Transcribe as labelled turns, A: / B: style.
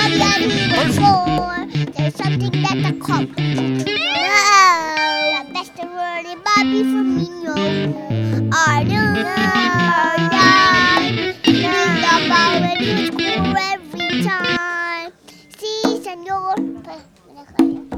A: Bobby and he was four. There's something that the cop should know. The best of early Bobby from Nino. I don't know. He's the ball when you score every time. See, senor.